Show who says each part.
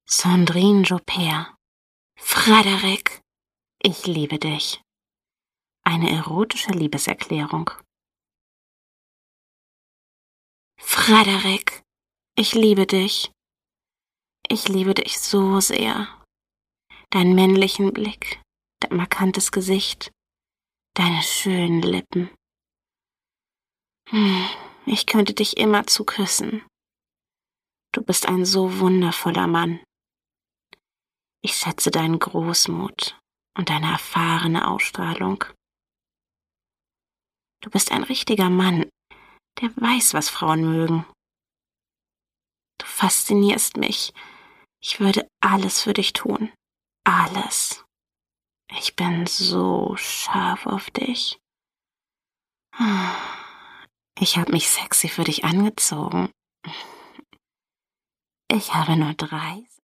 Speaker 1: Sandrine Joubert. Frederik, ich liebe dich. Eine erotische Liebeserklärung. Frederik, ich liebe dich. Ich liebe dich so sehr. Deinen männlichen Blick, dein markantes Gesicht, deine schönen Lippen. Ich könnte dich immerzu küssen. Du bist ein so wundervoller Mann. Ich schätze deinen Großmut und deine erfahrene Ausstrahlung. Du bist ein richtiger Mann, der weiß, was Frauen mögen. Du faszinierst mich. Ich würde alles für dich tun. Alles. Ich bin so scharf auf dich. Ich habe mich sexy für dich angezogen. Ich habe nur 3